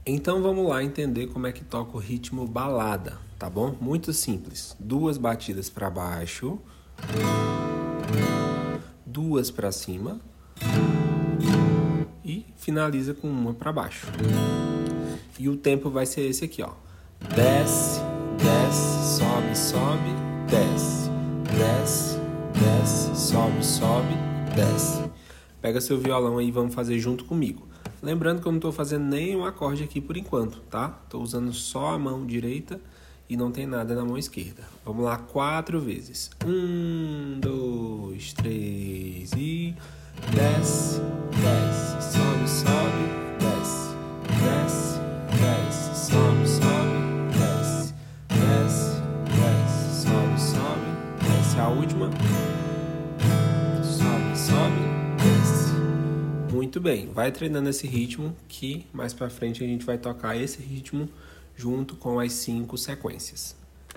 Então vamos lá entender como é que toca o ritmo balada, tá bom? Muito simples. 2 batidas para baixo, 2 para cima e finaliza com 1 para baixo. E o tempo vai ser esse aqui, ó. Desce, desce, sobe, sobe, desce. Desce, desce, sobe, sobe, desce. Pega seu violão aí e vamos fazer junto comigo. Lembrando que eu não estou fazendo nenhum acorde aqui por enquanto, tá? Estou usando só a mão direita e não tem nada na mão esquerda. Vamos lá 4 vezes. 1, 2, 3 e... Desce, desce, sobe, sobe, desce. Desce, desce, sobe, sobe, desce. Desce, desce, sobe, sobe, desce. A última. Sobe, sobe, desce. Muito bem, vai treinando esse ritmo que mais pra frente a gente vai tocar esse ritmo junto com as 5 sequências.